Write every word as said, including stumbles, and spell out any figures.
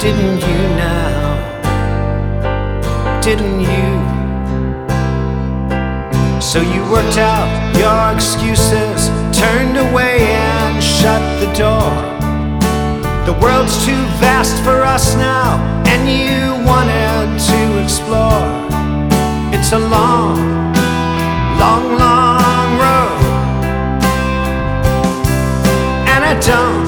Didn't you now? Didn't you? So you worked out your excuses, turned away and shut the door. The world's too vast for us now, and you wanted to explore. It's a long, long, long